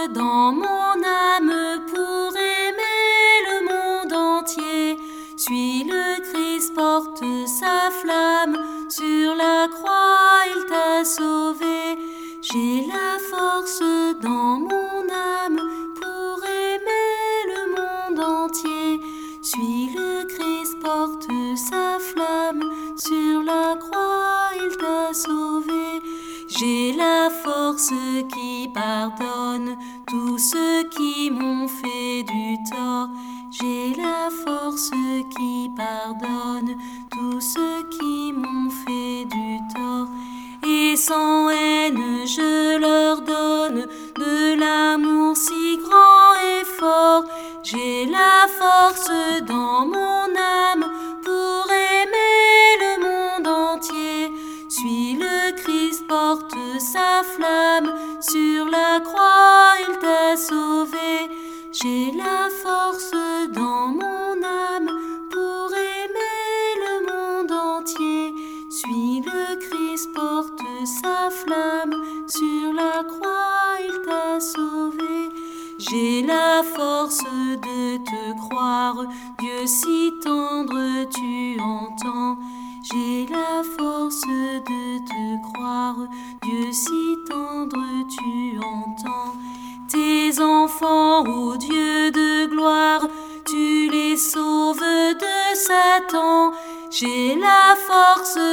dans mon âme pour aimer le monde entier. Suis le Christ, porte sa flamme, sur la croix il t'a sauvé. J'ai la force dans mon âme pour aimer le monde entier. Suis le Christ, porte sa flamme, sur la croix il t'a sauvé. J'ai la force qui pardonne tous ceux qui m'ont fait du tort. J'ai la force qui pardonne tous ceux qui m'ont fait du tort. Et sans haine je leur donne de l'amour si grand et fort. J'ai la force dans mon âme pour aimer le monde entier. Suis le Christ, porte sa flamme, sur la croix il t'a sauvé. J'ai la force dans mon âme pour aimer le monde entier. Suis le Christ, porte sa flamme, sur la croix il t'a sauvé. J'ai la force de te croire, Dieu si tendre tu entends. J'ai la force de te croire, Dieu si tendre tu entends. Tes enfants, ô Dieu de gloire, tu les sauves de Satan. J'ai la force